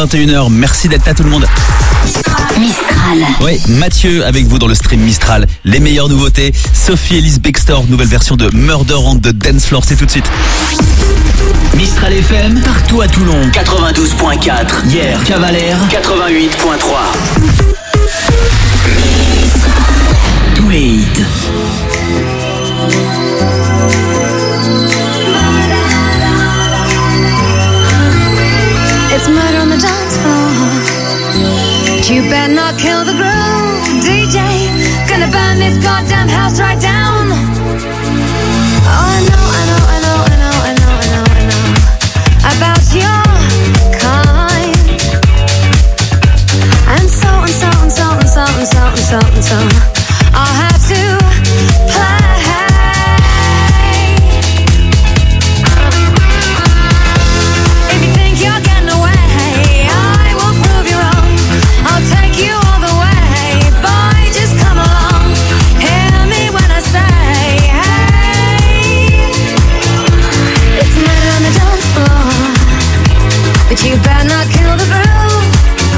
21h. Merci d'être là tout le monde. Mistral. Oui, Mathieu avec vous dans le stream Mistral. Les meilleures nouveautés. Sophie Ellis Bextor, nouvelle version de Murder on the Dance Floor. C'est tout de suite. Mistral FM, partout à Toulon. 92.4. Hier, Cavalère. 88.3. Tous les hits. It's murder on the dance floor. You better not kill the groove, DJ. Gonna burn this goddamn house right down. Oh, I know about your kind. And so I'll have to play. If you think you're getting away, I will prove you wrong. I'll take you all the way, boy, just come along. Hear me when I say, hey. It's murder on the dance floor, but you better not kill the groove.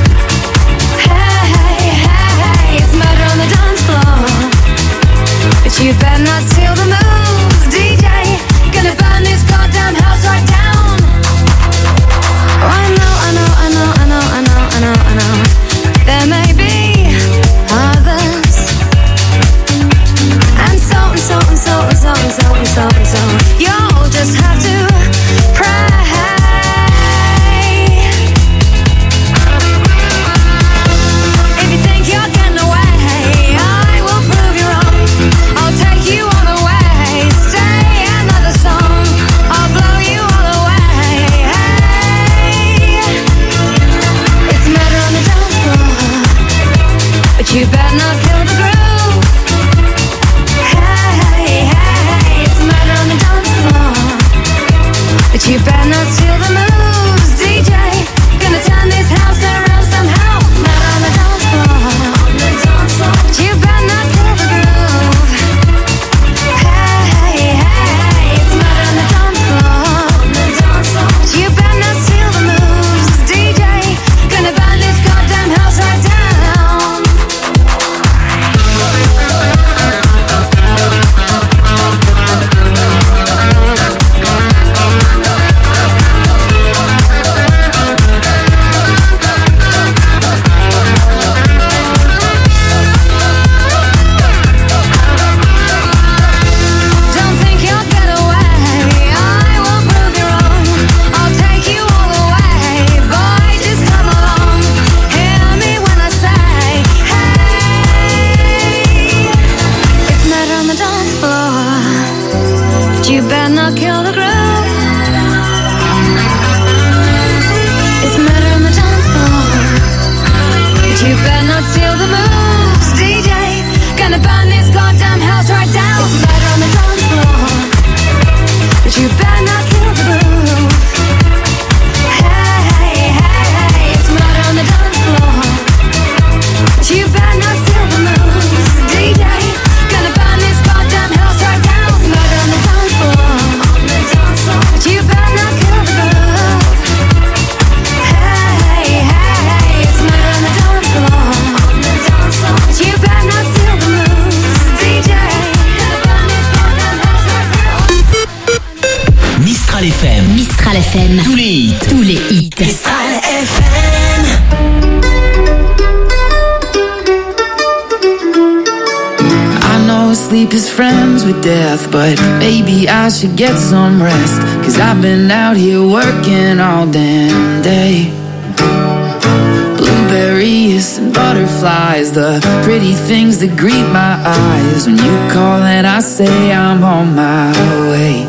Hey, it's murder on the dance floor, but you better not steal the moves, DJ. Gonna burn this goddamn house right down. Oh, I know. There may be others, and so you'll just have to pray. If you think you're getting away, I will prove you wrong. I'll take you all the way. Stay another song, I'll blow you all away. Hey, it's murder on the dance floor, but you better not kill the groove. Hey, it's murder on the dance floor, but you better not steal the moves, DJ. Gonna turn this house around somehow. Murder on the dance floor, but you better not kill the groove. Hey, it's murder on the dance floor, but you better not steal the moves, DJ. Gonna burn this goddamn house right down. Don't think you'll get away, I will prove you wrong. I'll take you all the way, boy, just come along. Hear me when I say, hey. It's murder on the dance floor, but you better not kill the groove. It's murder on the dance floor, but you better not steal the moves, DJ. Gonna burn this goddamn house right down. It's murder on the dance floor, but you better not kill the groove. Hey, it's murder on the dance floor, but you better not steal the moves, DJ. Gonna burn this goddamn house right down. It's murder on the dance floor, but you better not kill the groove. Hey, it's murder on the dance floor, but you better not steal the moves, DJ. Gonna burn this goddamn house right down. Mistral FM, Mistral FM. tous les hits. Tous les hits. Mistral FM. I know sleep is friends with death, but maybe I should get some rest. 'Cause I've been out here working all damn day. Blueberries and butterflies, the pretty things that greet my eyes. When you call and I say I'm on my way.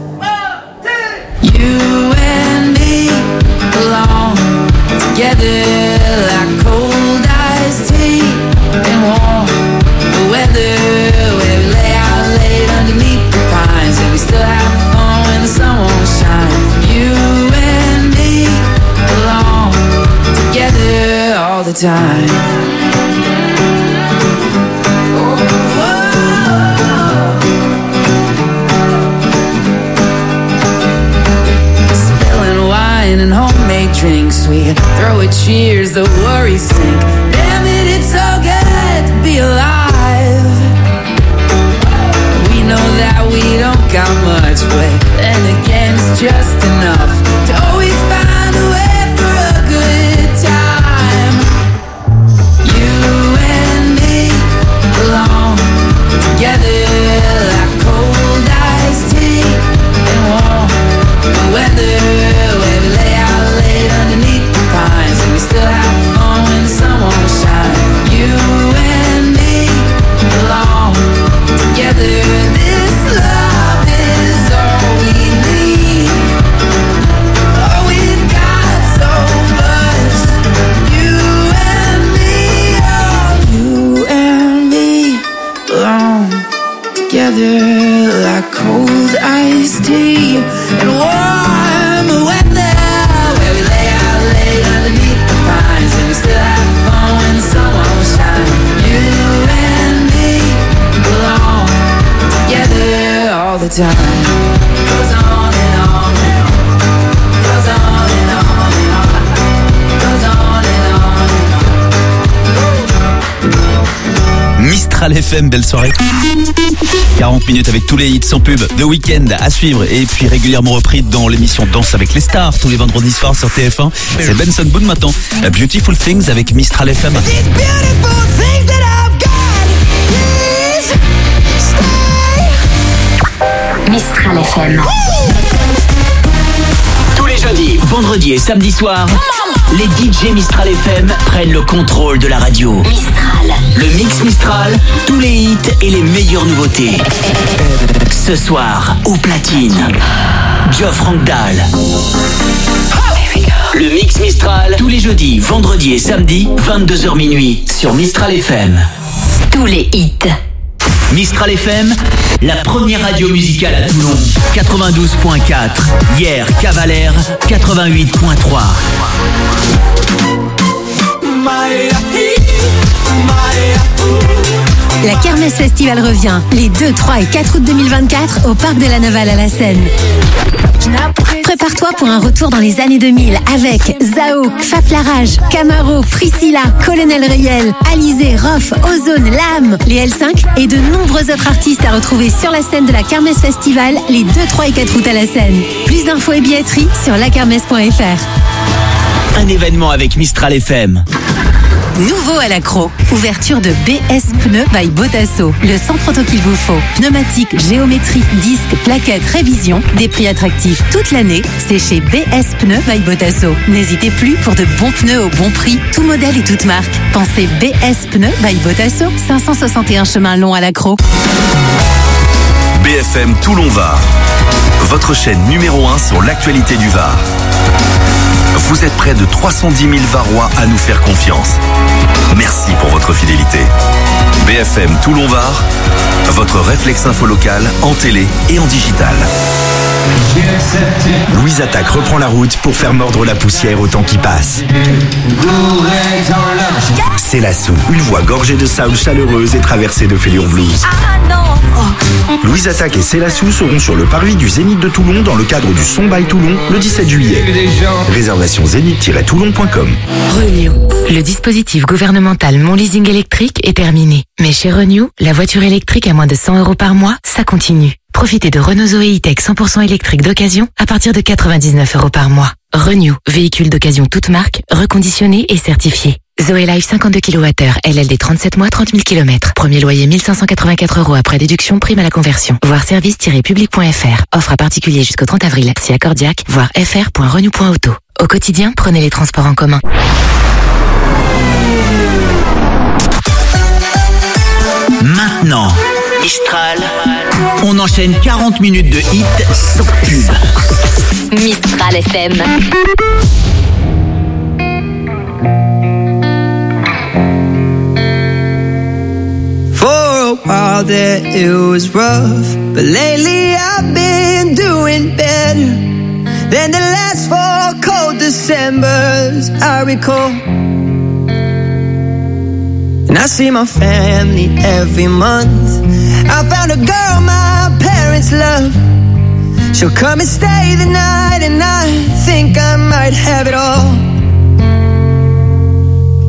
You and me belong together like cold iced tea and warm weather. Where we lay out late underneath the pines, and we still have fun when the sun won't shine. You and me belong together all the time. Spilling wine and homemade drinks, we throw a cheers, the worries sink. Damn it, it's so good to be alive. We know that we don't got much, but then again it's just enough to always find a way for a good time. You and me belong together like cold iced tea and warm weather, where we lay out late underneath the pines and we still have fun when the sun won't shine. You and me belong together. This love is all we need. Oh, we've got so much. You and me, oh, you and me belong together like cold iced tea and warm weather, where we lay out late underneath the pines and we still have fun when the sun won't shine. You and me belong together all the time. Goes on and on and on. Goes on and on and on. Goes on and on and on. Mistral FM, belle soirée. 40 minutes avec tous les hits sans pub de week-end à suivre et puis régulièrement repris dans l'émission Danse avec les stars tous les vendredis soirs sur TF1. C'est Benson Boone maintenant. Beautiful Things avec Mistral FM. Mistral FM. Tous les jeudis, vendredis et samedis soirs, les DJ Mistral FM prennent le contrôle de la radio. Mistral. Le Mix Mistral, tous les hits et les meilleures nouveautés. Ce soir, au platine, Geoff Rangdahl. Le Mix Mistral, tous les jeudis, vendredis et samedis, 22h minuit, sur Mistral FM. Tous les hits. Mistral FM, la première radio musicale à Toulon. 92.4. Hier, Cavalère, 88.3. La Kermesse Festival revient les 2, 3 et 4 août 2024 au Parc de la Navale à la Seine. Prépare-toi pour un retour dans les années 2000 avec Zao, Faf Larage, Camaro, Priscilla, Colonel Riel, Alizé, Rof, Ozone, Lame, les L5 et de nombreux autres artistes à retrouver sur la scène de la Kermesse Festival les 2, 3 et 4 août à la Seine. Plus d'infos et billetterie sur lakermesse.fr. Un événement avec Mistral FM. Nouveau à l'accro, ouverture de BS Pneus by Botasso, le centre auto qu'il vous faut. Pneumatiques, géométrie, disques, plaquettes, révision, des prix attractifs toute l'année, c'est chez BS Pneus by Botasso. N'hésitez plus pour de bons pneus au bon prix, tout modèle et toute marque. Pensez BS Pneus by Botasso, 561 chemin long à l'accro. BFM Toulon-Var, votre chaîne numéro 1 sur l'actualité du Var. Vous êtes près de 310 000 Varois à nous faire confiance. Merci pour votre fidélité. BFM Toulon-Var, votre réflexe info local en télé et en digital. Louise Attaque reprend la route pour faire mordre la poussière au temps qui passe. C'est Lassou, une voix gorgée de soul chaleureuse et traversée de Félure Blues. Louise Attaque et Célassou seront sur le parvis du Zénith de Toulon dans le cadre du Son by Toulon le 17 juillet. Réservation zénith-toulon.com. Renew. Le dispositif gouvernemental Mon Leasing électrique est terminé. Mais chez Renew, la voiture électrique à moins de 100 € par mois, ça continue. Profitez de Renault Zoé E-Tech 100% électrique d'occasion à partir de 99 € par mois. Renew, véhicule d'occasion toute marque, reconditionné et certifié. Zoé Life 52 kWh, LLD 37 mois, 30 000 km. Premier loyer 1584 € après déduction, prime à la conversion. Voir service-public.fr. Offre à particulier jusqu'au 30 avril. Si accordiaque, voir fr.renew.auto. Au quotidien, prenez les transports en commun. Maintenant, Mistral, on enchaîne 40 minutes de hits sans pub. Mistral FM. For a while there it was rough, but lately I've been doing better than the last 4 cold Decembers I recall. And I see my family every month. I found a girl my parents love. She'll come and stay the night, and I think I might have it all.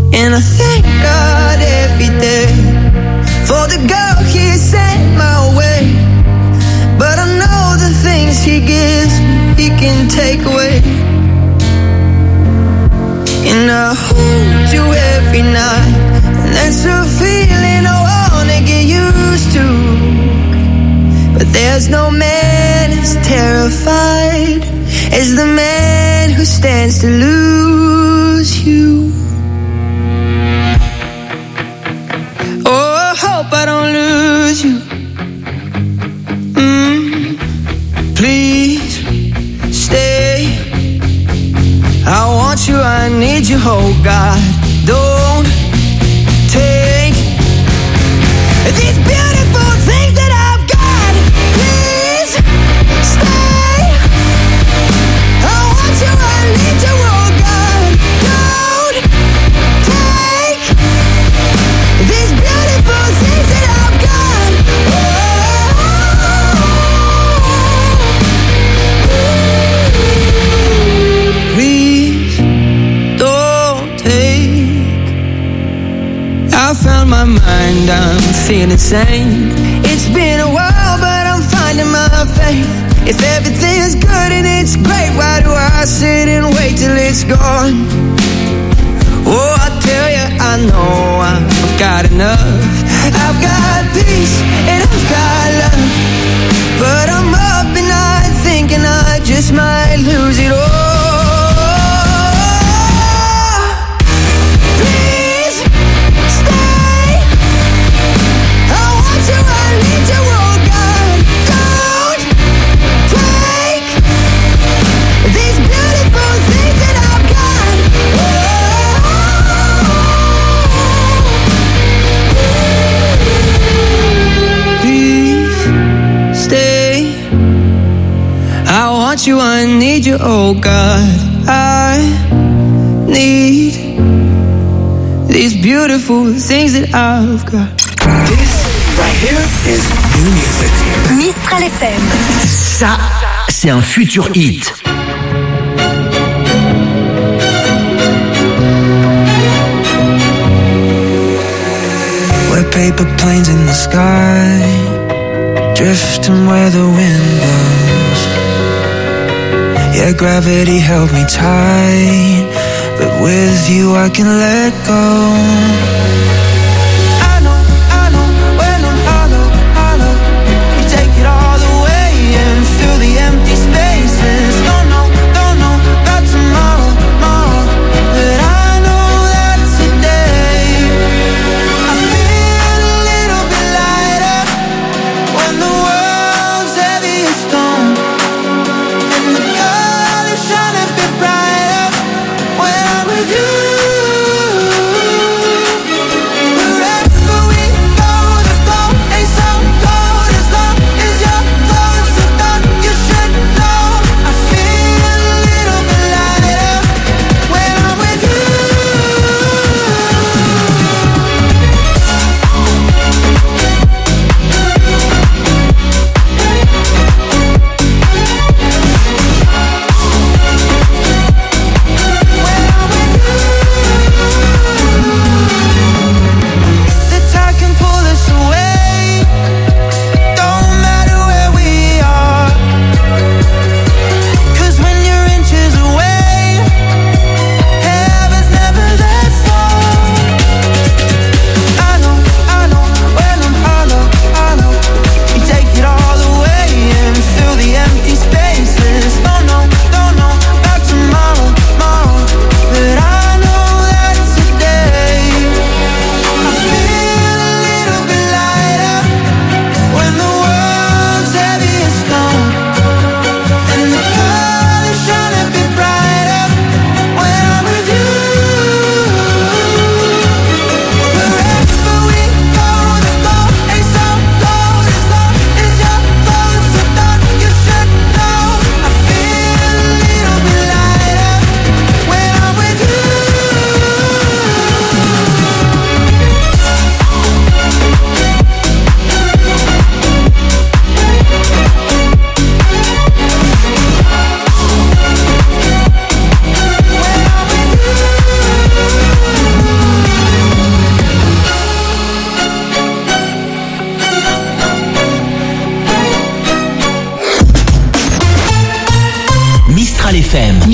And I thank God every day for the girl He sent my way. But I know the things He gives He can take away. And I hold you every night, and that's a feeling I wanna get used to. But there's no man as terrified as the man who stands to lose you. Oh, I hope I don't lose you. Please stay. I want you, I need you, oh God. Don't take these beautiful things that I've got. Please stay. I want you, I need you, oh God. Don't take these beautiful things that I've got. Please don't take. I found my mind, I'm feeling sane. It's been a while, but I'm finding my faith. If everything's good and it's great, why do I sit and wait till it's gone? Oh, I tell you, I know I've got enough. I've got peace and I've got love, but I'm up at night thinking I just might lose it all. Please stay. I want you, I need you, oh God. Don't take these beautiful things that I've got. Please stay. I want you, I need you, oh God. I need these beautiful things that I've got. This right here is new music. Mistral FM. Ça, c'est un futur hit. We're paper planes in the sky, drifting where the wind blows. Yeah, gravity held me tight, but with you I can let go. I know, when I'm hollow, you take it all away and fill the empty spaces. Don't know about tomorrow, but I know that today I feel a little bit lighter when the world's heavy as stone, and the colors shine a bit brighter when I'm with you.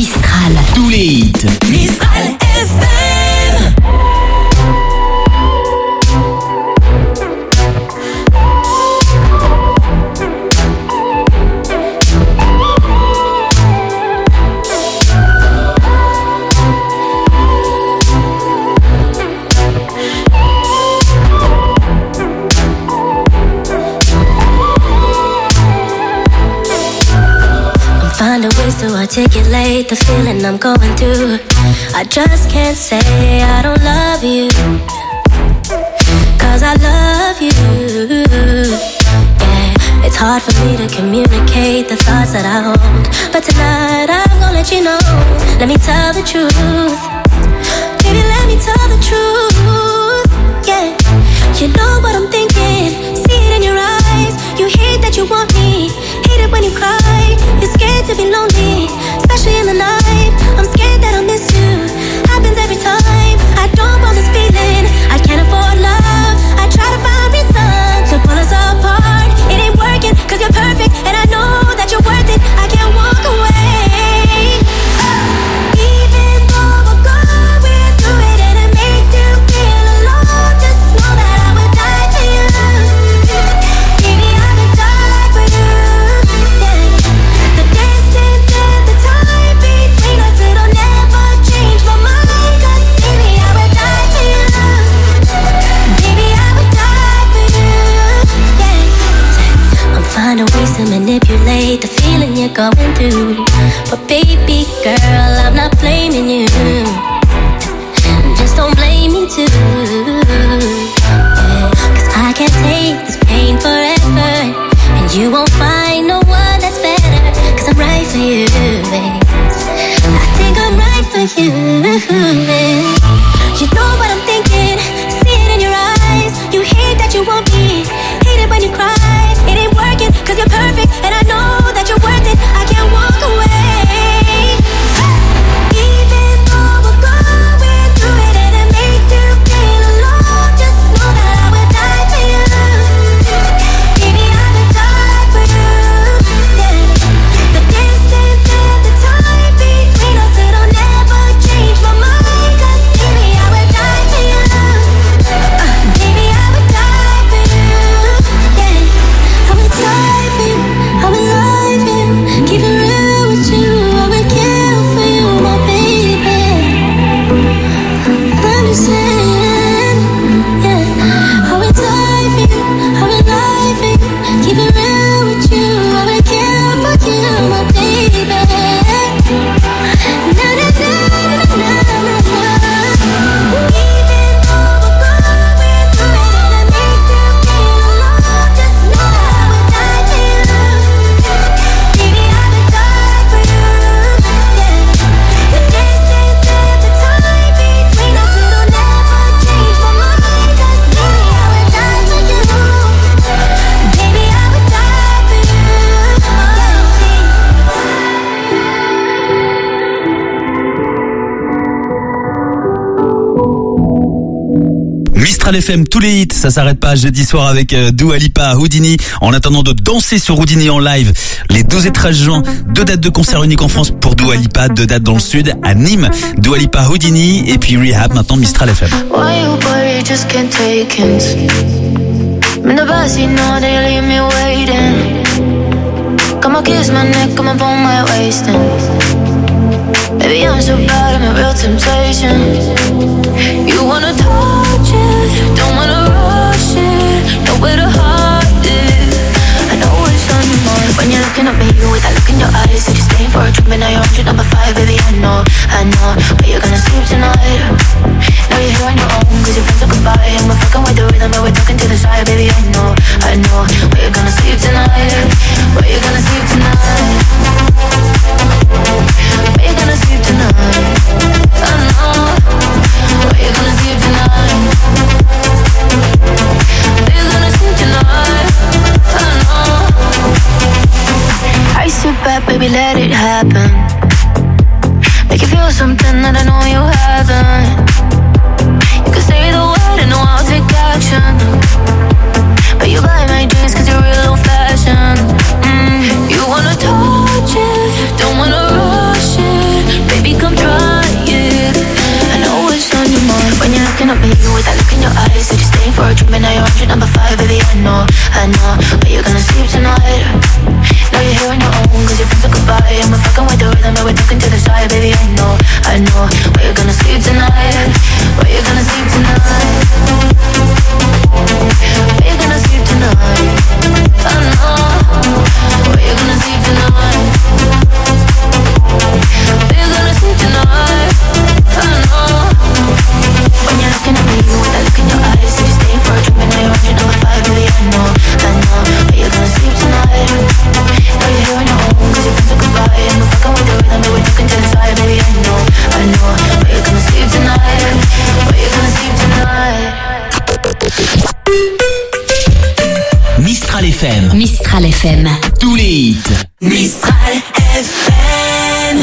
Mistral. Tous les hits. Mistral FM. Find a ways to articulate the feeling I'm going through. I just can't say I don't love you, 'cause I love you. Yeah, it's hard for me to communicate the thoughts that I hold, but tonight I'm gonna let you know. Let me tell the truth. Baby, let me tell the truth. Yeah, you know what I'm thinking. See it in your eyes. You hate that you want me. Hate it when you cry. You're scared to be lonely, especially in the night. I'm scared that I'll miss you. Happens every time. I don't want this feeling. I can't afford love. I try to find reason to pull us apart. It ain't working 'cause you're perfect, and I know that you're worth it. I can't walk away. Even though we're going through it and it makes you feel alone, just know that I would die for you. Baby, I would die for you. Yeah. The distance and the time between us, it'll never change my mind. 'Cause baby, I would die for you. Baby, I would die for you. Yeah. I'm finding ways to manipulate the feeling you're going through, but baby girl, I'm not blaming you. Just don't blame me too. Yeah. 'Cause I can't take this pain forever, and you won't find no one that's better. 'Cause I'm right for you, babe. I think I'm right for you, babe. You know what I'm thinking. See it in your eyes. You hate that you want me. Hate it when you cry. It ain't working 'cause you're perfect, and I know that you're worth it. I can't walk away. Even though we're going through it and it makes you feel alone, just know that I would die for you. Baby, I would die for you. Yeah. The distance and the time between us, it'll never change my mind. 'Cause baby, I would die for you. Baby, I would die for you. Yeah. I would die for you. I would lie for you. Keep it real with you. I would kill for you, my baby. Understand? Yeah. I would die for you. I would lie for you. Keep it real with you. I would kill for you, my baby. Na na na na na na na. Even though we're going through it and it makes you feel alone, just know that I would die for you. Baby, I would die for you. Yeah. The distance and the time between us, it'll never change my mind. 'Cause baby, I would die for you. Baby, I would die for you. Mistral FM, tous les hits, ça s'arrête pas jeudi soir avec Dua Lipa, Houdini. En attendant de danser sur Houdini en live, les 12 et 13 juin, 2 dates de concert uniques en France pour Dua Lipa, 2 dates dans le sud, à Nîmes, Dua Lipa, Houdini, et puis Rehab, maintenant Mistral FM. Why you worry, just can't take it. In the backseat, no, they leave me waiting. Come on, kiss my neck, come on, pull my waist in. Baby, I'm so bad, I'm a real temptation. You wanna touch it, don't wanna rush it. Nowhere to hide it. I know what's on your mind when you're looking at me with that look in your eyes. Said you're staying for a trip, and now you're on to number 5. Baby, I know, but you're gonna sleep tonight. Now you're here on your own, 'cause your friends are goodbye. And we're fucking with the rhythm, but we're talking to the side. Baby, I know, but you're gonna sleep tonight. But you're gonna sleep tonight. But you're gonna sleep tonight. I know, but you're gonna sleep tonight. But you're gonna sleep tonight. I know. I sit back, baby, let it happen. Make you feel something that I know you haven't. You can say the word and know I'll take action. But you buy my dreams 'cause you're real old-fashioned. You wanna touch it, don't wanna rush it. Mistral FM. Tous les hits. Mistral FM.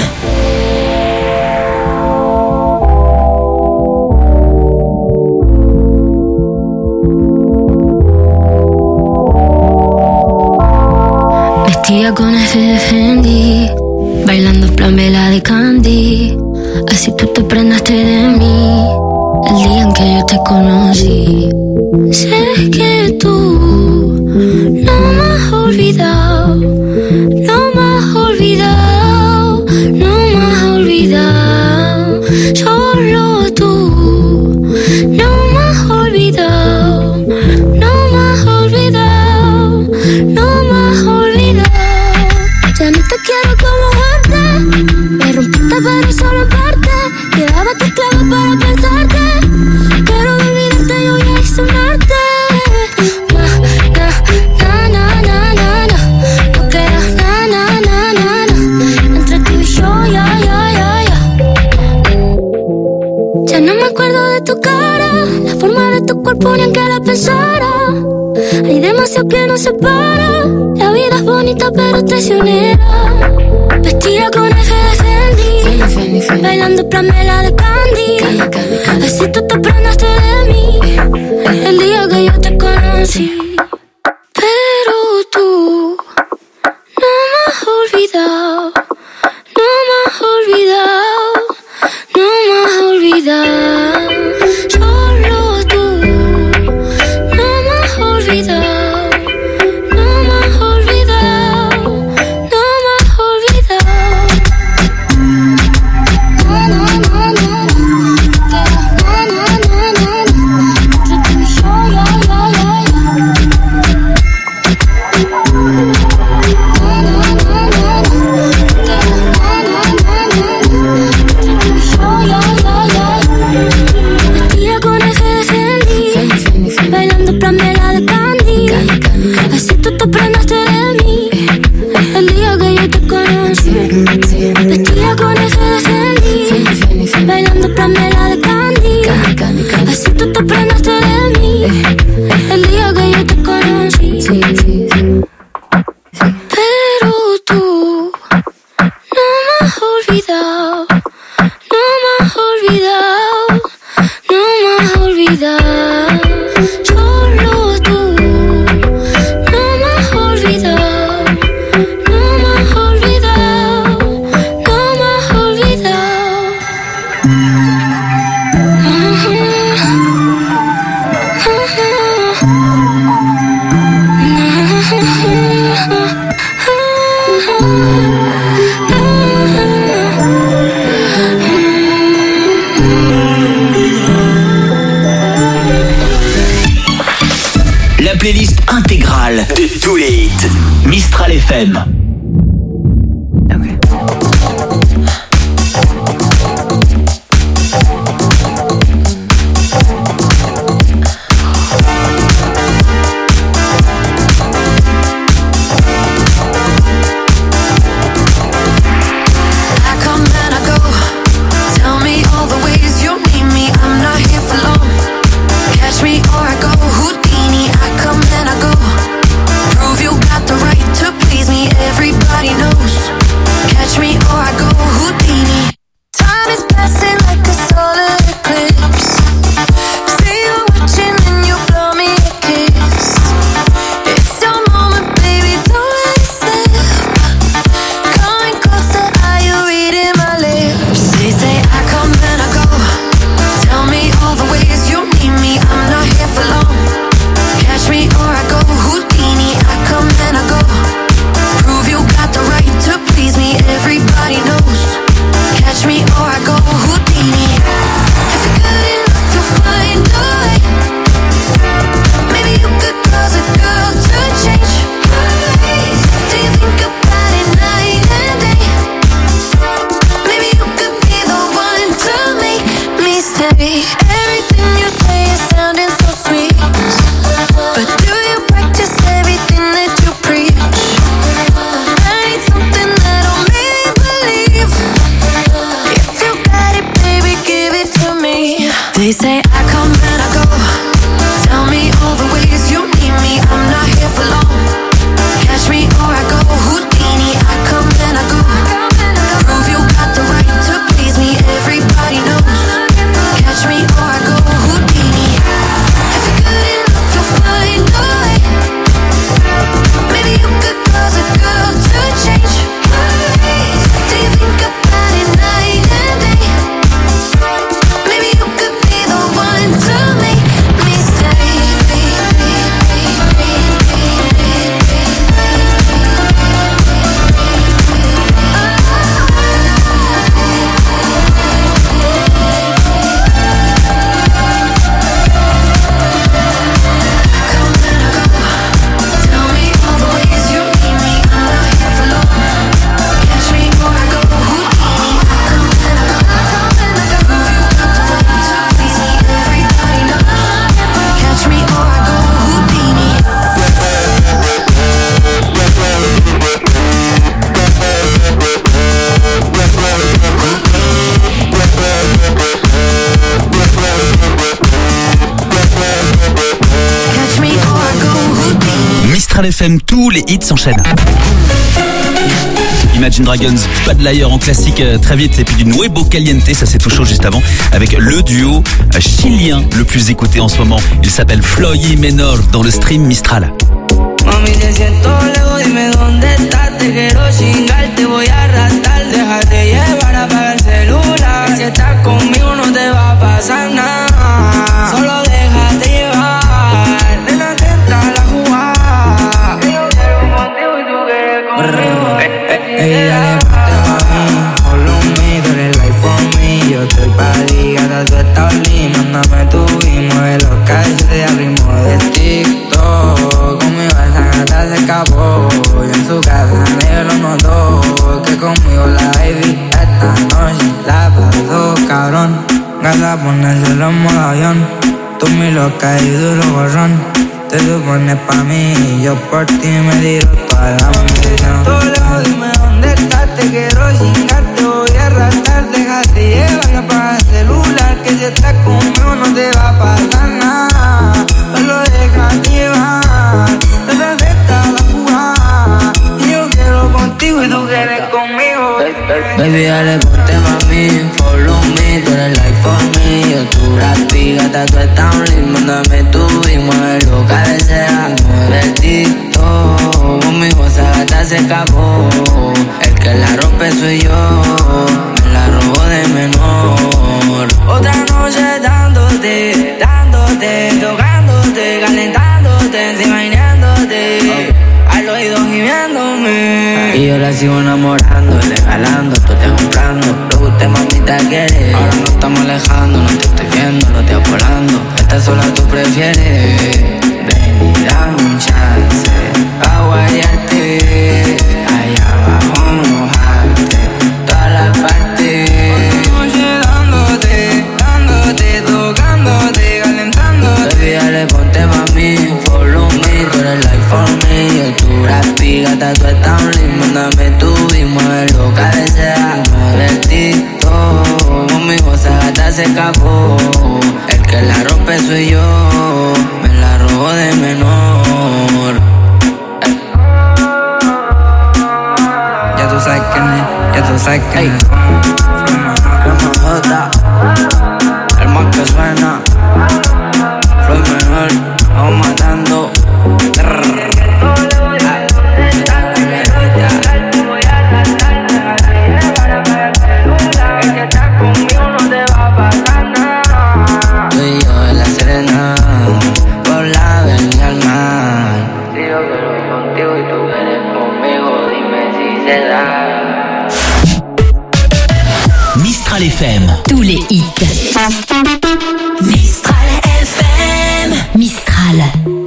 Vestida con ese de Fendi, bailando Pamela de Candy. Así tú te prendaste de mí el día en que yo te conocí. Sé que tú no me has olvidado, no me has olvidado, no me has olvidado. Solo tú no me has olvidado, no me has olvidado, no me has olvidado. Ya no te quiero como antes, me rompiste pero solo en parte. Llevaba tus clavos para pensarte, pero de olvidarte yo ya hice un arte. No queda na. Entre tú y yo, ya. Ya no me acuerdo de tu cara, la forma de tu cuerpo ni en que la pensara. Hay demasiado que nos separa, la vida es bonita pero traicionera. Vestida con F de Fendi, bailando Pamela de Candy. Así tú te prendaste de mí el día que yo te conocí. Pero tú no me has olvidado, no me has olvidado, no me has olvidado. Solo tú no me has olvidado, no me has olvidado, no me has olvidado. Vestida con F de Fendi, bailando Pamela de Candy. Así tú te prendaste de mí el día que yo te conocí. Vestida con F de Fendi, bailando Pamela de Candy. Así tú te prendaste de mí el día que yo te conocí. Pero tú no me has olvidado, no me has olvidado, no me has olvidado. Solo tú no me has olvidado, no me has olvidado, no me has olvidado. La playlist intégrale de tous les hits. Mistral FM. Houdini, I come and I go. Prove you got the right to please me. FM, tous les hits s'enchaînent. Imagine Dragons, Bad Liar en classique très vite, et puis du Nuevo Caliente, ça c'est tout chaud juste avant, avec le duo chilien le plus écouté en ce moment. Il s'appelle Floyd Menor dans le stream Mistral. Mami, te siento lejos, dime dónde estás. Te quiero chingar, te voy a arrastrar. Déjate llevar, apaga el celular. Si estás conmigo no te va a pasar nada. Solo déjate llevar. Nena, que entra la jugada. Yo quiero contigo y tú quieres conmigo. Dale, ponte mami, follow me, tú eres life for me. Yo estoy pa' ligada, tú estás linda. Mándame tu y mueve los calles al ritmo de TikTok. Conmigo esa gata se escapó y en su casa negro notó que conmigo la baby esta noche la pasó cabrón. Gata ponérselo en modo avión, tú mi loca y duro gorrón. Te supones pa' mí y yo por ti me tiro toda la munición. Todo lejos, dime dónde estás, te quiero chingar, te voy a arrastrar. Déjate llevar y apaga el celular, que si estás conmigo no te va a pasar nada. Solo déjate llevar, te está la jugada. Y yo quiero contigo y tú quieres conmigo. Baby, dale, ponte mami, follow me, tú eres life for me. Yo tu rapi, gata, tú estás un ritmo. Mándame tu y mueve lo que desea, mueve el TikTok. Conmigo esa gata se escapó, el que la rompe soy yo. Me la robó de menor. Otra noche dándote, tocándote, calentándote, encima imaginándote, al oído gimiéndome. Y yo la sigo enamorando, regalando, tú te comprando. Lo que usted mamita quiere. Ahora no estamos alejando, no te estoy viendo, no te estoy volando. Esta sola tú prefieres. Ven y dame un chance a guayarte, allá abajo mojarte, todas las partes. Dándote, tocándote, calentándote. Baby, dale, ponte mami, follow me, tú eres life for me. Yo tu rapi, gata, tú estás un ritmo. Mándame tu y mueve lo que desea, mueve el TikTok. Conmigo esa gata se escapó, el que la rompe soy yo. Me la robó de menor. Ya tú sabes quién es, ya tú sabes quién es. El más que suena, Floyd Menor, vamos matando. Tú y yo en la Serena, por la avenida al mar. Si yo quiero contigo y tú quieres conmigo, dime si se da. Mistral FM. Tous les hits. Mistral FM. Mistral.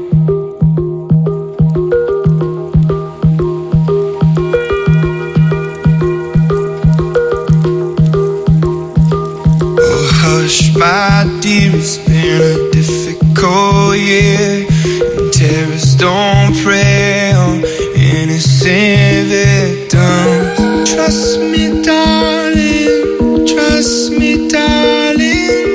Hush, my dear, it's been a difficult year. And terrorists don't prey on innocent victims. Trust me, darling. Trust me, darling.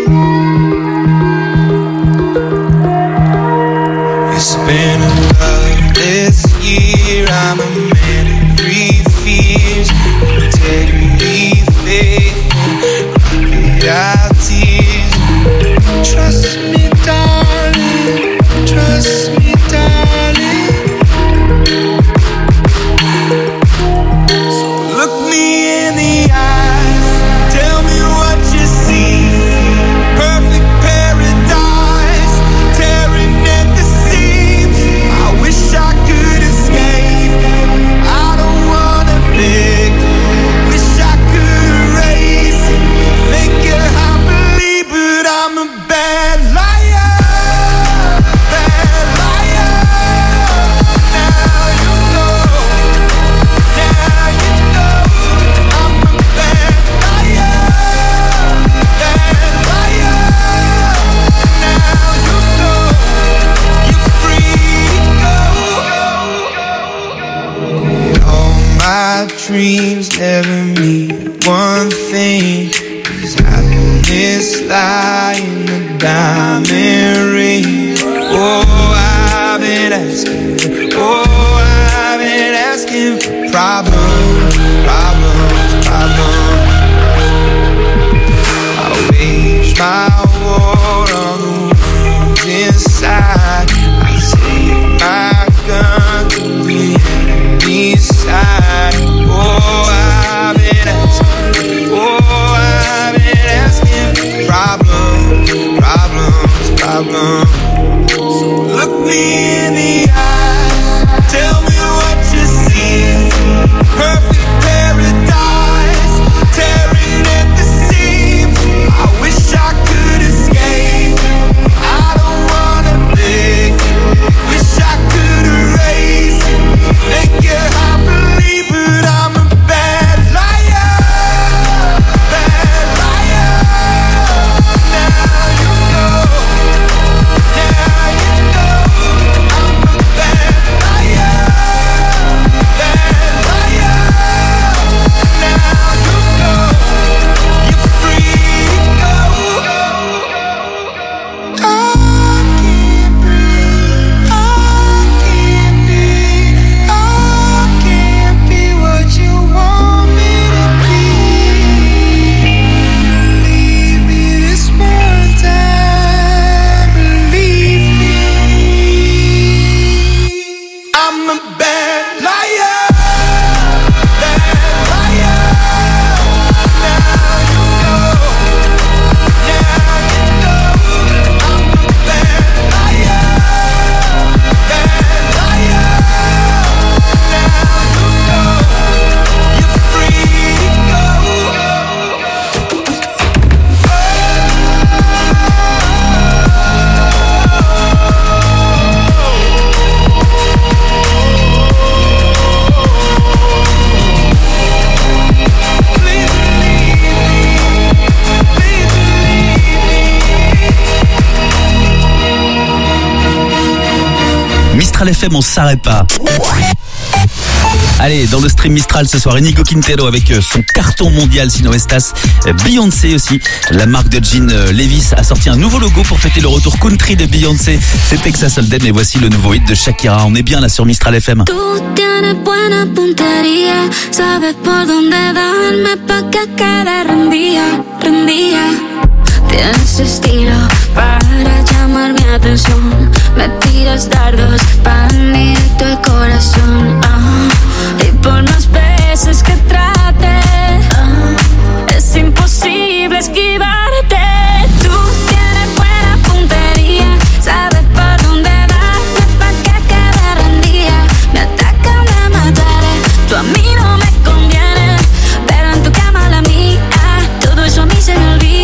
It's been a loveless year. I'm a man of three fears. Integrity, faith, out tears. Trust me, darling. Trust me, darling. So look me in the eyes. Tell me what you see. Perfect paradise, tearing at the seams. I wish I could escape. I don't wanna beg. Wish I could erase it. Make it happily, but I'm a bad liar. Bad liar. Now you know. Now you know. I'm a bad liar. Bad liar. Now you know. You're free to go. All my dreams never mean one thing. Is happiness lie in a diamond ring? Oh, I've been been asking. Oh, I've been asking for problems, problems, problems. I wage my war on the wounds inside. I take my gun to the enemy's side. Oh, I've been asking. Oh, I've been asking for problems, problems, problems. So look me in the eye, tell me what you see. Perfect paradise, tearing at the seams. I wish I could escape. I don't wanna think. Wish I could erase. Make you happily, but I'm a bad liar. Bad liar. Now you know. Now you know. I'm a bad liar. Bad liar. Now you know. You're free to go. I can't breathe. I can't be. I can't be what you want me to be. Believe me this one time. Believe me. I'm a bad liar. Bad liar. Now you know. Now you know. I'm a bad liar. Bad liar. Now you know. You're free to go. Mistral FM, on s'arrête pas. Allez, dans le stream Mistral ce soir, Inigo Quintero avec son carton mondial Sino Estas. Beyoncé aussi. La marque de jeans Levi's a sorti un nouveau logo pour fêter le retour country de Beyoncé. C'est Texas Hold'em et voici le nouveau hit de Shakira. On est bien là sur Mistral FM. Tú tienes buena puntería, sabes por dónde darme pa' que quede rendida, rendida. Tienes estilo para llamar mi atención. Me tiras dardos para hundirte el corazón. Y por más veces que trate, es imposible esquivarte. Tú tienes buena puntería, sabes por dónde darme pa' que quede rendida. Me atacan, me mataré. Tú a mí no me conviene, pero en tu cama la mía, todo eso a mí se me olvida.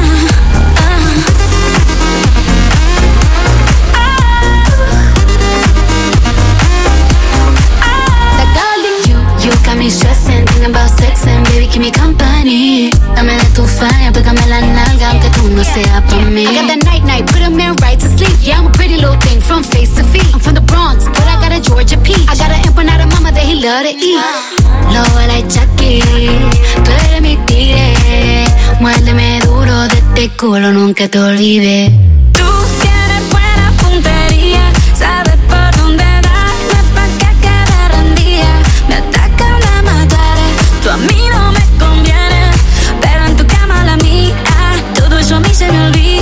Got me stressing, thinking about sex and baby, keep me company. Dame de tu falla, pégame la nalga, aunque tú no seas pa' mí. I got that night, put a man right to sleep. Yeah, I'm a pretty little thing from face to feet. I'm from the Bronx, but I got a Georgia peach. I got an empanada mama that he love to eat. Lobo like Chucky, tú eres mi tigre. Muérdeme duro de este culo, nunca te olvides. Tú tienes buena puntería, sabes por dónde darme pa' que quede rendida. Me atacan, me mataré. Tú a mí no me conviene, pero en tu cama la mía, todo eso a mí se me olvida.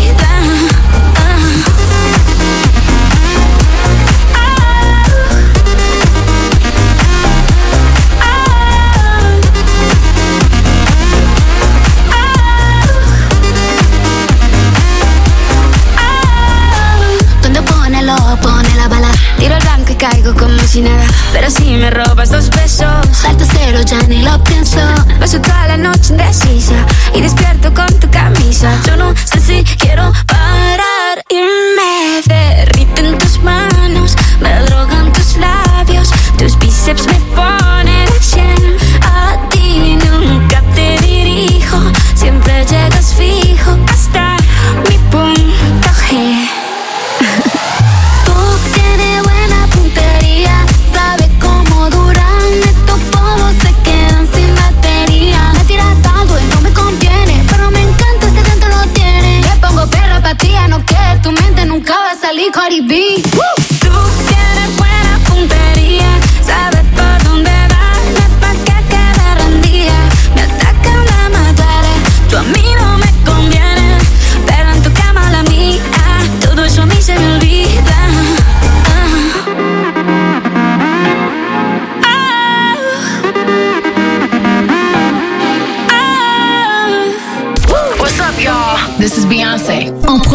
Pone la bala, Tiro el blanco y caigo como si nada, pero si me robas 2 besos, salto cero, ya ni lo pienso. paso toda la noche indecisa y despierto con tu camisa. Yo no sé si quiero parar y me derriten tus manos, me drogan tus labios, tus bíceps me ponen a 100. A ti nunca te dirijo, siempre llegas fijo hasta mi punto G. No que tu mente nunca va a salir Cardi B. Tú tienes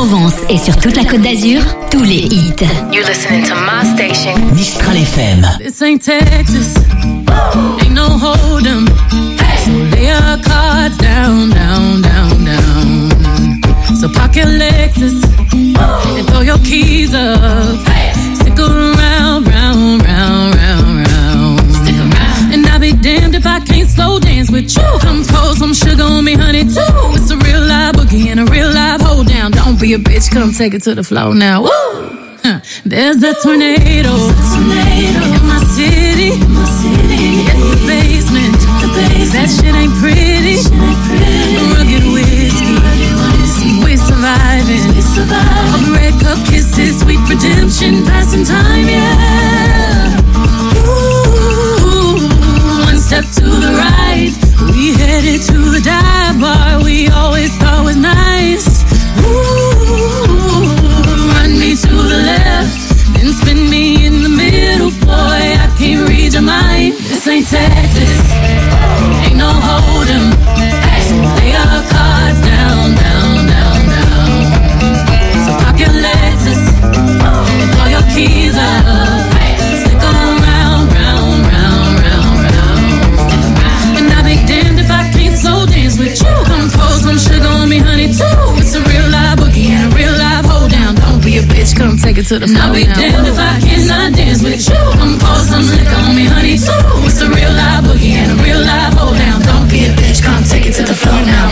Provence et sur toute la Côte d'Azur, tous les hits. You're listening to my station. Mistral FM. This ain't Texas, ain't no hold'em. So lay your cards down, down, down, down. So park your Lexus and throw your keys up. Stick around, round, round, round, round. Stick around. And I'll be damned if I can't slow dance with you. Come pour some sugar on me, honey, too. It's a real live boogie and a real live hold down. Don't be a bitch, come take it to the floor now. Woo! There's a tornado in my city, in the basement. That shit ain't pretty. Rugged whiskey, we surviving. All red cup kisses, sweet redemption, passing time, yeah. Ooh, one step to the right, we headed to the dive bar we always thought was nice. Ooh, run me to the left, then spin me in the middle, boy, I can't read your mind. This ain't Texas, ain't no hold'em. So lay your cards down, down, down, down. So park your Lexus and throw your keys up. Stick around, round, round, round, round. And I'll be damned if I can't slow dance with you. Come pour some sugar on me, honey, too. It's a real live boogie and a real live hold down. Don't be a bitch, come take it to the floor. I'll be damned if I cannot dance with you. Come pour some liquor on me, honey, too. It's a real live boogie and a real live hold down. Don't be a bitch, come take it to the floor now.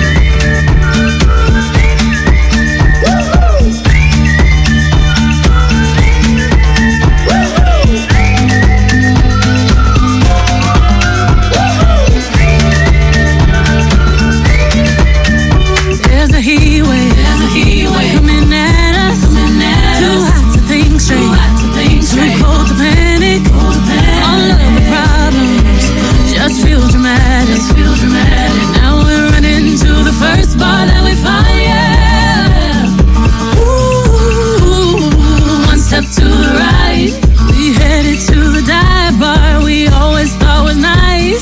There's a heat wave coming at us. Too hot to think straight, too cold to panic. All of the problems just feel dramatic. Now we're running to the first bar that we find, yeah. Ooh, one step to the right, we headed to the dive bar we always thought was nice.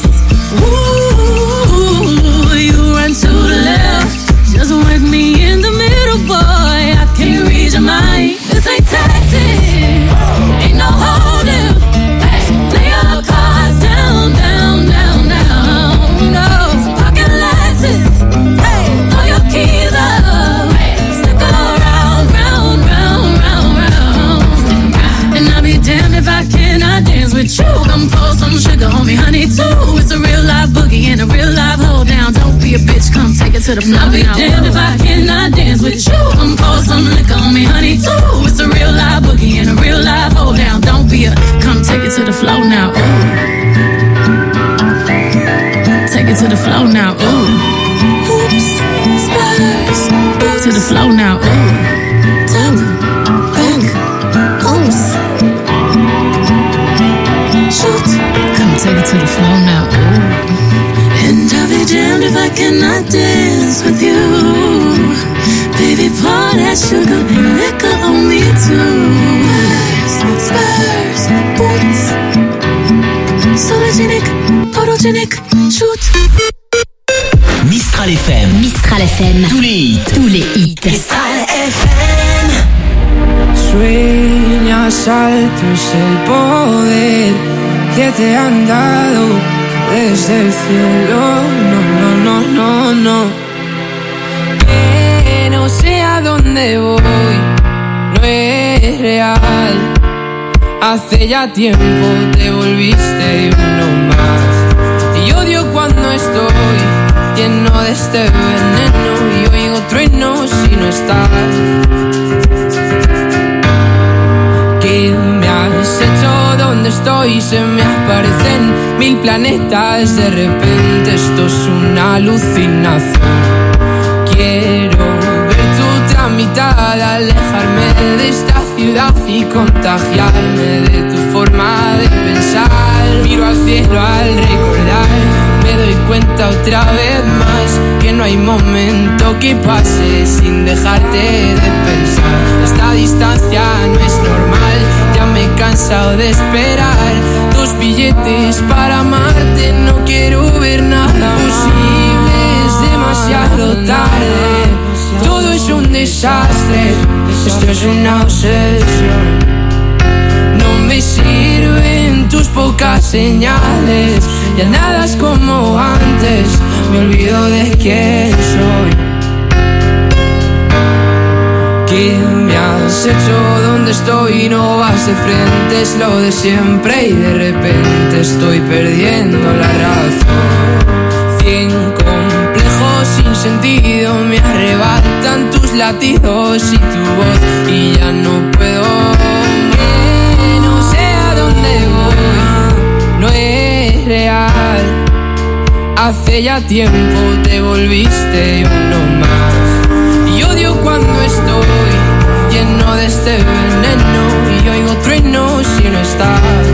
Ooh, you run to the left, just work me in the middle, boy, I can't read your mind. This ain't Texas, ain't no hold'em. Lay your cards down, down, down, down. No, pocket Lexus, throw your keys up. Stick around, round, round, round, round. And I'll be damned if I cannot dance with you. Come pour some sugar on me, honey, too. It's a real live boogie and a real live hold down. Don't be a bitch, come take it to the floor. I'll be damned if I cannot dance with you. Come pour some liquor on me, honey, too. It's a real live boogie and a real live hold down. Don't be a, come take it to the floor now. Ooh. Take it to the floor now. Ooh. Oops, spurs. To the floor now. Ooh. Top, back, oops. Shoot. Come take it to the floor now. Ooh. And I'll be damned if I cannot dance with you. Baby, pour that sugar and liquor on me too. Spurs, boots. Sologenic, photogenic, shoot. Mistral FM. Mistral FM. Tous les hits. Tous les hits. Mistral FM. Sueñas alto es el poder que te han dado desde el cielo. No, no, no, no, no. Que no sé a dónde voy, no es real. Hace ya tiempo te volviste uno más. Y odio cuando estoy lleno de este veneno y oigo truenos si no estás. ¿Qué me has hecho? ¿Dónde estoy? Se me aparecen 1000 planetas. De repente esto es una alucinación. Quiero ver tu tramitada, alejarme de esta ciudad y contagiarme de tu forma de pensar. Miro al cielo al recordar, me doy cuenta otra vez más que no hay momento que pase sin dejarte de pensar. Esta distancia no es normal, ya me he cansado de esperar tus billetes para amarte. No quiero ver nada posible, es demasiado tarde. Todo es un desastre, esto es una obsesión. No me sirven tus pocas señales, ya nada es como antes, me olvido de quién soy. ¿Qué me has hecho? ¿Dónde estoy? No vas de frente, es lo de siempre y de repente estoy perdiendo la razón. 100 complejos sin sentido me arrebatan tus latidos y tu voz y ya no puedo. Que no sé a dónde voy, no es real. Hace ya tiempo te volviste uno más. Y odio cuando estoy lleno de este veneno y oigo truenos si no estás.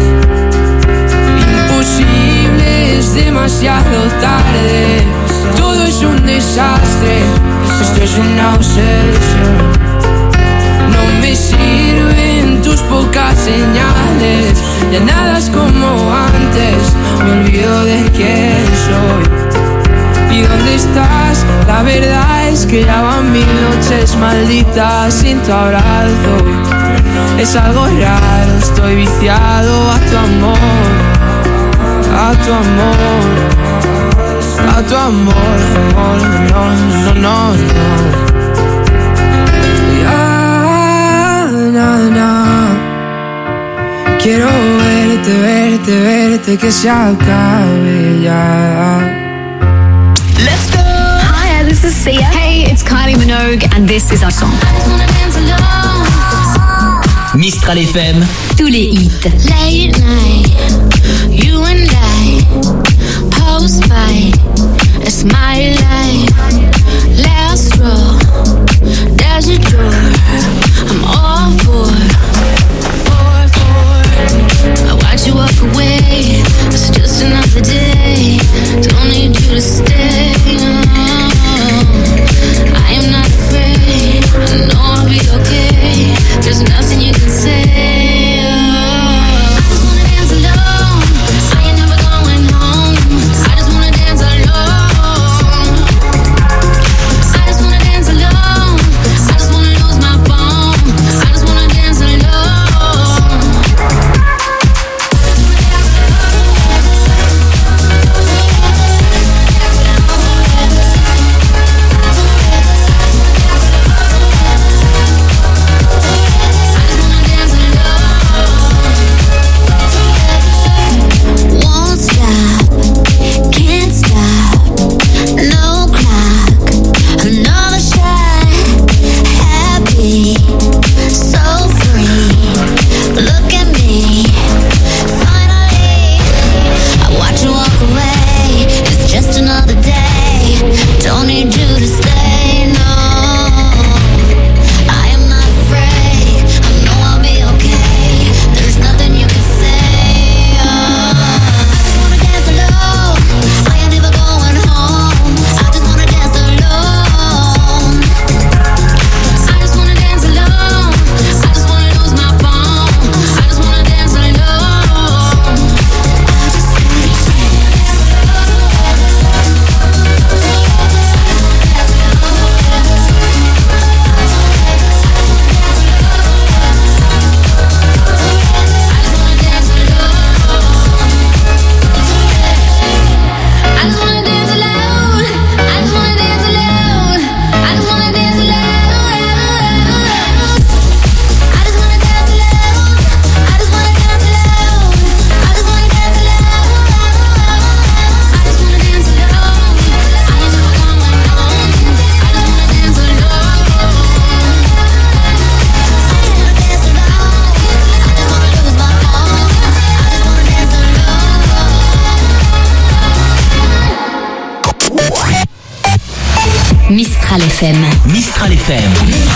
Imposible, es demasiado tarde, todo es un desastre, esto es una obsesión. No me sirven tus pocas señales, ya nada es como antes, me olvido de quién soy. ¿Y dónde estás? La verdad es que ya van 1000 noches malditas sin tu abrazo. Es algo raro, estoy viciado a tu amor, a tu amor, a tu amor, amor, no, no, no, no. Ya, na, na. Quiero verte, verte, verte, que se acabe ya. Let's go! Hi, this is Sia. Hey, it's Kylie Minogue, and this is our song. Mistral FM. Tous les hits. Late night, you and I, post-fight, it's my life. Last row, there's a drawer, I'm all for. I watch you walk away, it's just another day, don't need you to stay. I am not afraid, I know I'll be okay, there's nothing you can say. I just wanna dance alone, I ain't never going home, I just wanna dance alone. I just wanna dance alone, I just wanna lose my phone, I just wanna dance alone. Won't stop, can't stop, no clock, another shot, happy, so free, look at me, finally, I watch you walk away, it's just another day, don't need you to stay, no, I am not afraid, I know I'll be okay, there's nothing you can say. I just wanna dance alone, I ain't never going home, I just wanna dance alone. I just wanna dance alone, I just wanna lose my phone, I just wanna dance alone. I just wanna I just wanna dance alone, I just wanna dance alone, I just wanna dance alone. I just wanna dance alone, I just wanna dance alone, I just wanna dance alone. I just wanna dance alone, I ain't never going home, I just wanna dance alone. I just wanna dance alone, I just wanna lose my phone, I just wanna dance alone. Mistral FM. Mistral FM.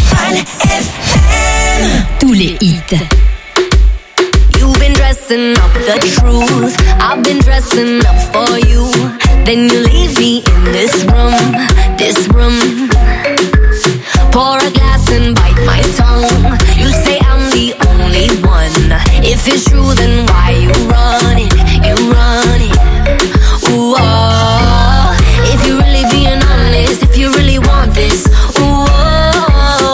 Tous les hits. You've been dressing up the truth, I've been dressing up for you. Then you leave me in this room. Pour a glass and bite my tongue. You say I'm the only one. If it's true, then why you run it? Ooh, oh. If you're really being honest, if you really want this, ooh, oh.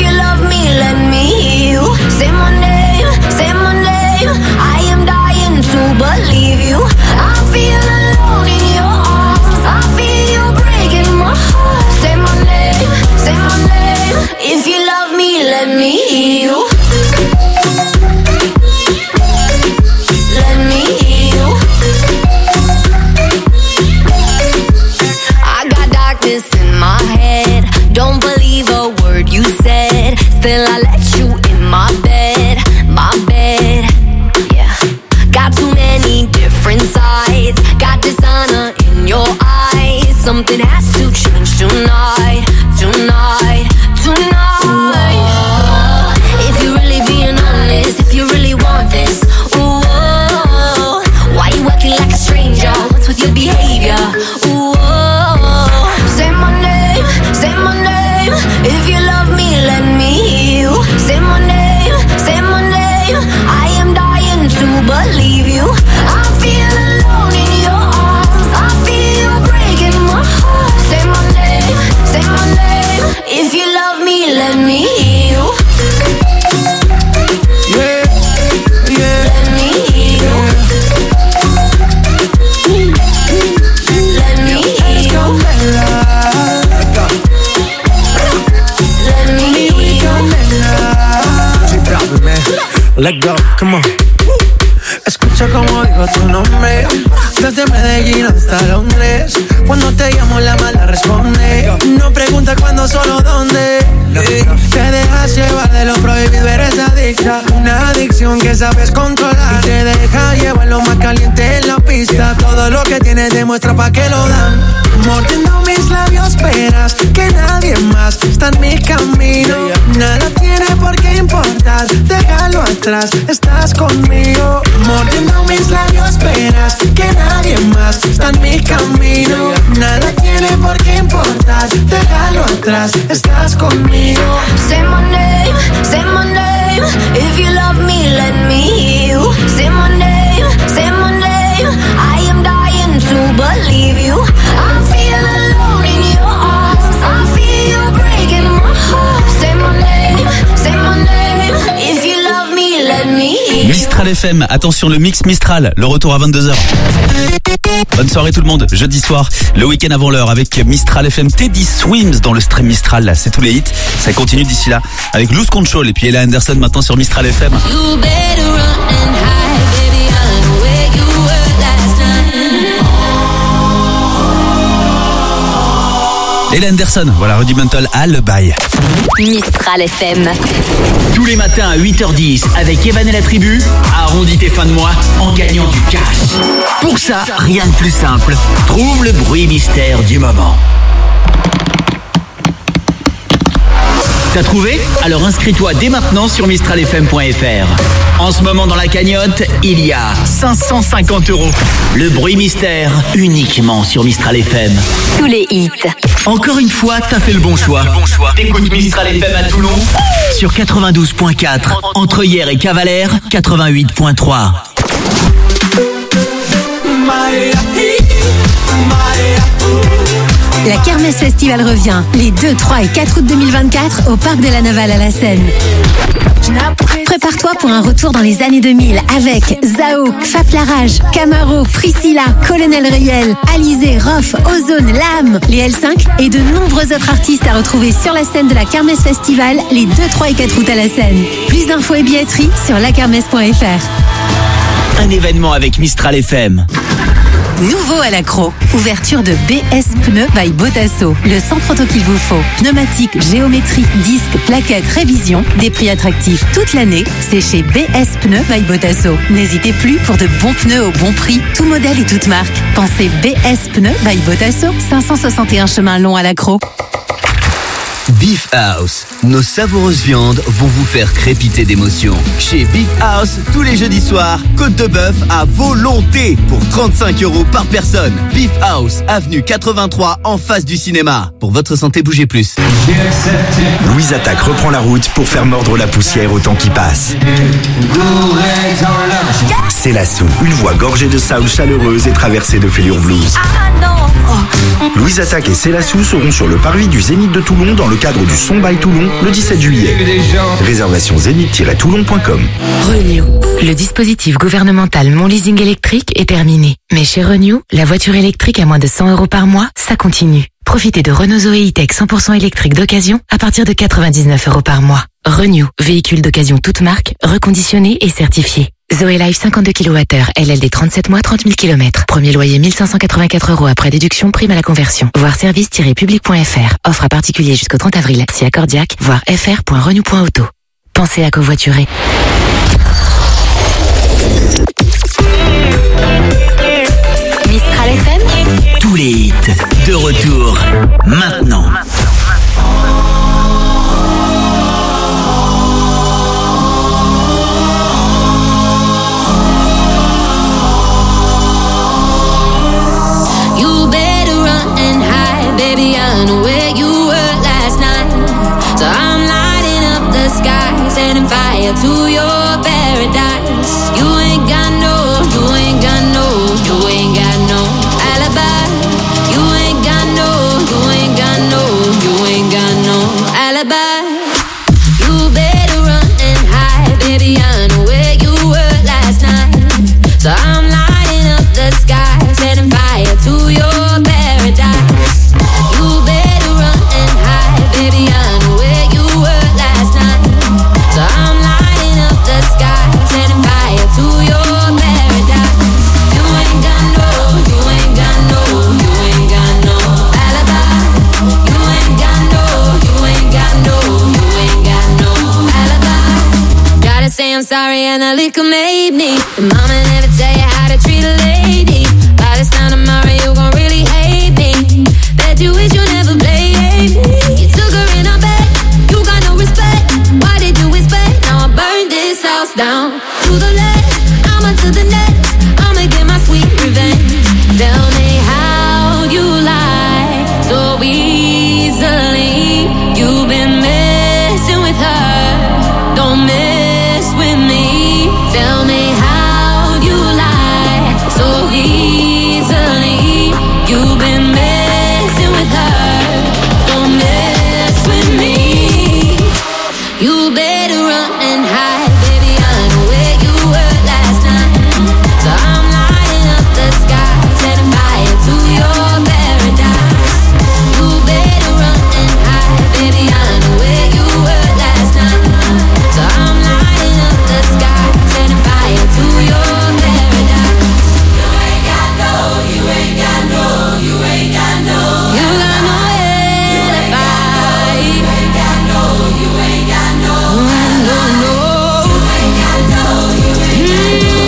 you love me, let me hear you. Say my name, say my name. I am dying to believe you. I feel alone in your arms. I feel you breaking my heart. Say my name, say my name. If you love me, let me hear you. Let me hear you. I got darkness in my head. Don't believe a word you said. Still I let you in my bed, my bed. Yeah. Got too many different sides. Got dishonor in your eyes. Something has to change tonight, tonight, tonight. If you're really being honest, if you really want this, ooh, why you acting like a stranger? What's with your behavior? Ooh, say my name, say my name. If you love me, let me hear you. Say my name, say my name. I am dying to believe you. I feel alone in your arms. I feel you breaking my heart. Say my name, say my name. If you love me, let me hear you. Yeah, yeah. Let me hear you. Let me hear you. Let me hear you. Let go, come on. Escucha como digo tu nombre. Desde Medellín hasta Londres. Cuando te llamo la mala responde. No pregunta cuándo, solo dónde. Te dejas llevar de lo prohibido, eres adicta. Una adicción que sabes controlar. Y te deja llevar lo más caliente en la pista. Todo lo que tienes demuestra pa' que lo dan. Mordiendo mis labios esperas que nadie más está en mi camino. Nada tiene por qué importar, déjalo atrás, estás conmigo. Mordiendo mis labios esperas que nadie más está en mi camino. Nada tiene por qué importar, déjalo atrás, estás conmigo. Say my name, say my name. If you love me, let me hear you. Say my name, say my name. I am dying to believe you. I feel alone in your arms. I feel you breaking my heart. Say my name, say my name. If you love me, let me hear you. Mistral FM, attention le mix Mistral, le retour à 22h. Bonne soirée tout le monde, jeudi soir, le week-end avant l'heure avec Mistral FM, Teddy Swims dans le stream Mistral, là, c'est tous les hits, ça continue d'ici là avec Lose Control et puis Ella Anderson maintenant sur Mistral FM. You better run and hide, baby, I know where you were last night. Ella Anderson, voilà Rudimental à le bail. Mistral FM. Tous les matins à 8h10 avec Evan et la tribu, arrondis tes fins de mois en gagnant du cash. Pour ça, rien de plus simple. Trouve le bruit mystère du moment. T'as trouvé? Alors inscris-toi dès maintenant sur mistralfm.fr. En ce moment dans la cagnotte, il y a 550 €. Le bruit mystère, uniquement sur Mistral FM. Tous les hits. Encore une fois, t'as fait le bon choix. T'écoutes Mistral FM à Toulon sur 92.4, entre hier et Cavalère, 88.3. La Kermesse Festival revient les 2, 3 et 4 août 2024 au Parc de la Navale à la Seine. Prépare-toi pour un retour dans les années 2000 avec Zao, Faflarage, Camaro, Priscilla, Colonel Riel, Alizé, Rof, Ozone, Lame, les L5 et de nombreux autres artistes à retrouver sur la scène de la Kermesse Festival les 2, 3 et 4 août à la Seine. Plus d'infos et billetterie sur lakermesse.fr. Un événement avec Mistral FM. Nouveau à l'accro. Ouverture de BS Pneus by Botasso. Le centre auto qu'il vous faut. Pneumatique, géométrie, disques, plaquettes, révision. Des prix attractifs toute l'année. C'est chez BS Pneus by Botasso. N'hésitez plus pour de bons pneus au bon prix. Tout modèle et toute marque. Pensez BS Pneus by Botasso. 561 chemin long à l'accro. Beef House, nos savoureuses viandes vont vous faire crépiter d'émotion. Chez Beef House, tous les jeudis soirs, côte de bœuf à volonté pour 35 € par personne. Beef House, avenue 83 en face du cinéma. Pour votre santé, bougez plus. Louise Attaque reprend la route pour faire mordre la poussière au temps qui passe. C'est la Sou, une voix gorgée de soul chaleureuse et traversée de fêlure blues. Louise Attaque et C'est la Sou seront sur le parvis du Zénith de Toulon dans le cadre cadre du Son by Toulon le 17 juillet. Réservation zénith-toulon.com. Renew. Le dispositif gouvernemental Mon Leasing électrique est terminé. Mais chez Renew, la voiture électrique à moins de 100 € par mois, ça continue. Profitez de Renault Zoé E-Tech 100% électrique d'occasion à partir de 99 € par mois. Renew, véhicule d'occasion toute marque, reconditionné et certifié. Zoé Life 52 kWh, LLD 37 mois, 30 000 km. Premier loyer 1584 € après déduction, prime à la conversion. Voir service-public.fr. Offre à particulier jusqu'au 30 avril. Si accordiaque, voir fr.renew.auto. Pensez à covoiturer. Mistral FM. Tous les hits de retour maintenant. You better run and hide, baby. I know where you were last night. So I'm lighting up the sky, setting fire to your paradise. You ain't got no, you ain't got no, you ain't got no alibi. You ain't got no, you ain't got no, you ain't got no alibi. You better run and hide, baby. I know where you were last night. So I'm lighting up the sky, setting fire to your paradise. You better run and hide, baby. I know where you were last night. So I'm lighting up the sky, setting fire to your paradise. You ain't got no, you ain't got no, you ain't got no alibi. You ain't got no, you ain't got no, you ain't got no alibi. Gotta say I'm sorry and the liquor made me. And mama never tell you how to treat a lady. By this time tomorrow you gon' really hate me. Bet you wish you never played me. You took her in her bed, you got no respect. Why did you expect? Now I burned this house down to the left, I'ma to the next. I'ma get my sweet revenge. Tell me how you lie so easily. You've been messing with her, don't mess with me. Tell me how you lie so easily. You've been messing with her, don't mess with me. You better run and hide, baby. I know where you were last night. So I'm lighting up the sky, setting fire to your paradise. You better run and hide, baby. I know where you were last night. So I'm lighting up the sky, setting fire to your paradise. You ain't got no, you ain't got no, you ain't got no. You got no alibi. You ain't got no, you ain't got no. No, no. You ain't got no, you ain't got no.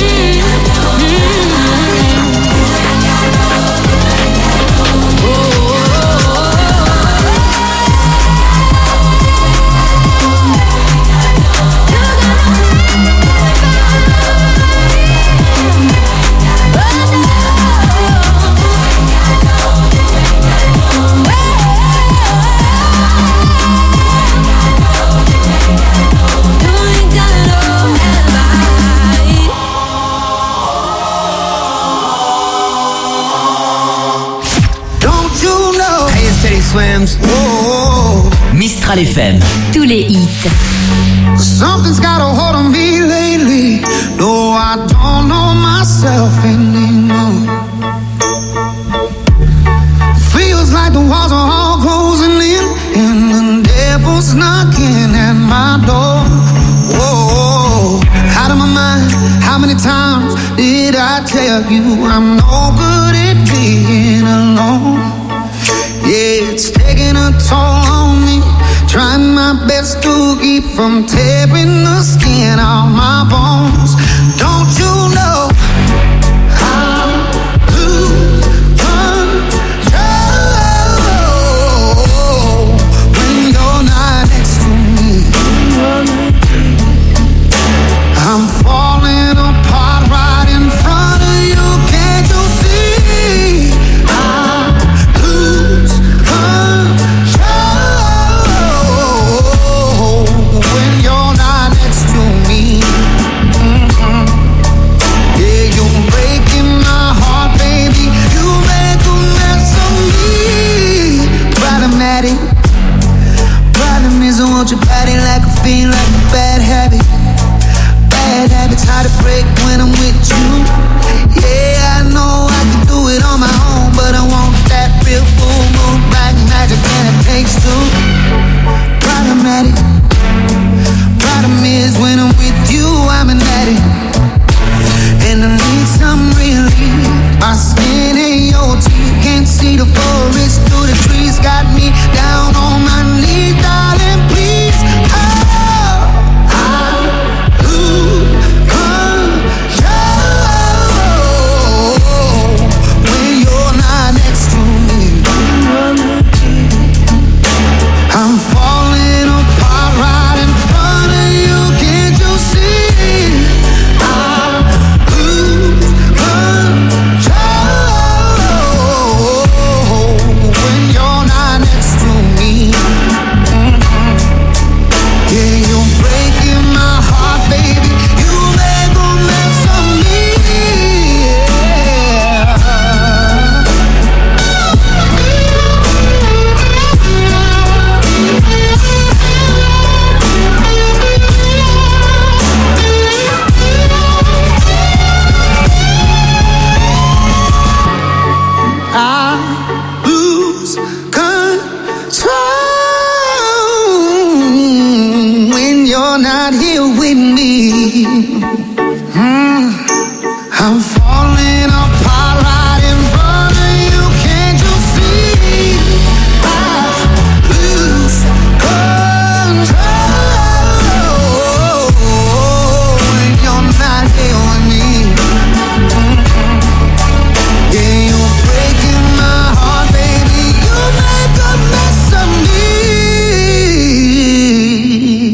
Don't you know? Hey, it's Teddy Swims. Whoa. Mistral FM. Tous les hits. Something's got a hold on me lately. No, I don't know myself anymore. Feels like the walls are all closing in, and the devil's knocking at my door. Whoa, out of my mind. How many times did I tell you I'm no good at being alone? Yeah, it's taking a toll on me. Trying my best to keep from tearing the skin off my bones. Don't you know how to control when you're not next to me? I'm falling apart right in front of you. Can't you see? I lose control when you're not next to me. Yeah, like a fiend, like a bad habit. Bad habits hard to break when I'm with you. Yeah, I know I can do it on my own, but I want that real full moon, black magic, and it takes two. Problematic. Problem is when I'm with you, I'm an addict, and I need some relief. My skin ain't your teeth, can't see the forest through the trees. Got me down on my knees, darling, please. I'm falling apart right in front of you. Can't you see? I lose control when you're not next to me. Yeah.